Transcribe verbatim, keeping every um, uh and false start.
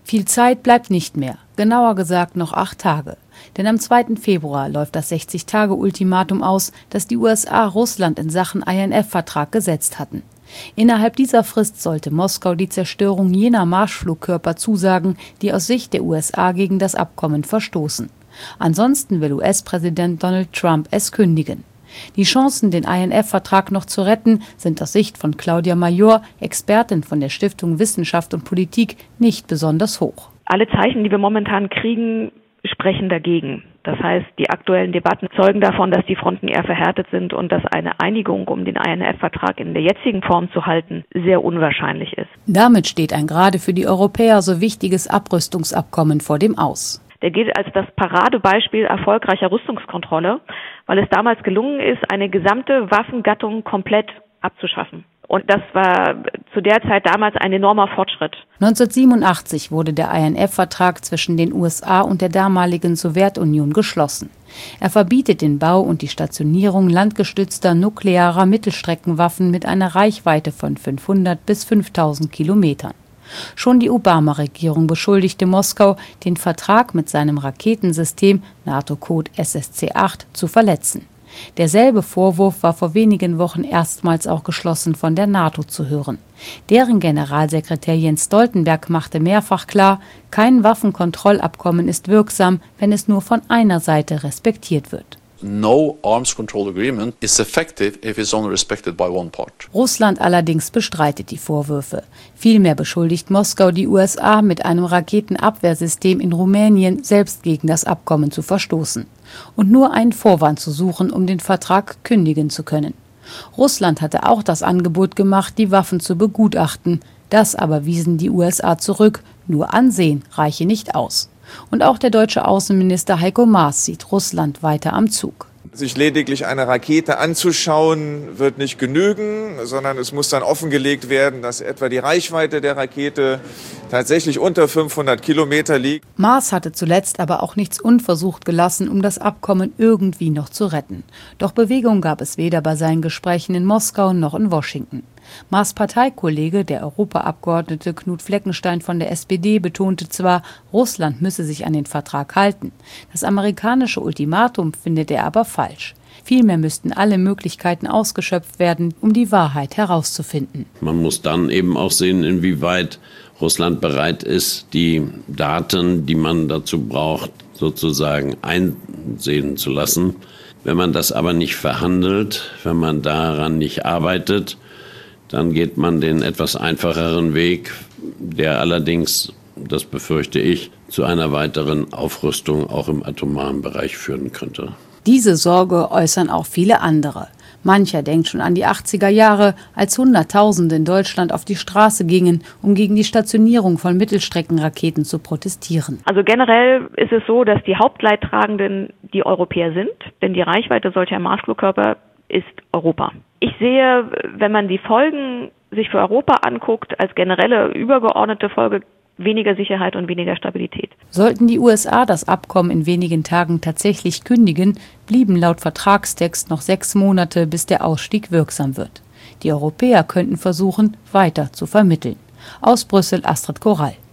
Viel Zeit bleibt nicht mehr, genauer gesagt noch acht Tage. Denn am zweiten Februar läuft das sechzig-Tage-Ultimatum aus, das die U S A Russland in Sachen I N F-Vertrag gesetzt hatten. Innerhalb dieser Frist sollte Moskau die Zerstörung jener Marschflugkörper zusagen, die aus Sicht der U S A gegen das Abkommen verstoßen. Ansonsten will U S-Präsident Donald Trump es kündigen. Die Chancen, den I N F-Vertrag noch zu retten, sind aus Sicht von Claudia Major, Expertin von der Stiftung Wissenschaft und Politik, nicht besonders hoch. Alle Zeichen, die wir momentan kriegen, sprechen dagegen. Das heißt, die aktuellen Debatten zeugen davon, dass die Fronten eher verhärtet sind und dass eine Einigung, um den I N F-Vertrag in der jetzigen Form zu halten, sehr unwahrscheinlich ist. Damit steht ein gerade für die Europäer so wichtiges Abrüstungsabkommen vor dem Aus. Der gilt als das Paradebeispiel erfolgreicher Rüstungskontrolle, weil es damals gelungen ist, eine gesamte Waffengattung komplett abzuschaffen. Und das war zu der Zeit damals ein enormer Fortschritt. neunzehnhundertsiebenundachtzig wurde der I N F-Vertrag zwischen den U S A und der damaligen Sowjetunion geschlossen. Er verbietet den Bau und die Stationierung landgestützter nuklearer Mittelstreckenwaffen mit einer Reichweite von fünfhundert bis fünftausend Kilometern. Schon die Obama-Regierung beschuldigte Moskau, den Vertrag mit seinem Raketensystem, NATO-Code S S C acht, zu verletzen. Derselbe Vorwurf war vor wenigen Wochen erstmals auch geschlossen von der NATO zu hören. Deren Generalsekretär Jens Stoltenberg machte mehrfach klar, kein Waffenkontrollabkommen ist wirksam, wenn es nur von einer Seite respektiert wird. No arms control agreement is effective if it's only respected by one part. Russland allerdings bestreitet die Vorwürfe. Vielmehr beschuldigt Moskau die U S A, mit einem Raketenabwehrsystem in Rumänien selbst gegen das Abkommen zu verstoßen und nur einen Vorwand zu suchen, um den Vertrag kündigen zu können. Russland hatte auch das Angebot gemacht, die Waffen zu begutachten. Das aber wiesen die U S A zurück. Nur Ansehen reiche nicht aus. Und auch der deutsche Außenminister Heiko Maas sieht Russland weiter am Zug. Sich lediglich eine Rakete anzuschauen, wird nicht genügen, sondern es muss dann offengelegt werden, dass etwa die Reichweite der Rakete tatsächlich unter fünfhundert Kilometer liegt. Maas hatte zuletzt aber auch nichts unversucht gelassen, um das Abkommen irgendwie noch zu retten. Doch Bewegung gab es weder bei seinen Gesprächen in Moskau noch in Washington. Maas' Parteikollege, der Europaabgeordnete Knut Fleckenstein von der S P D, betonte zwar, Russland müsse sich an den Vertrag halten. Das amerikanische Ultimatum findet er aber falsch. Vielmehr müssten alle Möglichkeiten ausgeschöpft werden, um die Wahrheit herauszufinden. Man muss dann eben auch sehen, inwieweit Russland bereit ist, die Daten, die man dazu braucht, sozusagen einsehen zu lassen. Wenn man das aber nicht verhandelt, wenn man daran nicht arbeitet, dann geht man den etwas einfacheren Weg, der allerdings, das befürchte ich, zu einer weiteren Aufrüstung auch im atomaren Bereich führen könnte. Diese Sorge äußern auch viele andere. Mancher denkt schon an die achtziger Jahre, als Hunderttausende in Deutschland auf die Straße gingen, um gegen die Stationierung von Mittelstreckenraketen zu protestieren. Also generell ist es so, dass die Hauptleidtragenden die Europäer sind, denn die Reichweite solcher Marschflugkörper ist Europa. Ich sehe, wenn man die Folgen sich für Europa anguckt, als generelle übergeordnete Folge weniger Sicherheit und weniger Stabilität. Sollten die U S A das Abkommen in wenigen Tagen tatsächlich kündigen, blieben laut Vertragstext noch sechs Monate, bis der Ausstieg wirksam wird. Die Europäer könnten versuchen, weiter zu vermitteln. Aus Brüssel, Astrid Korall.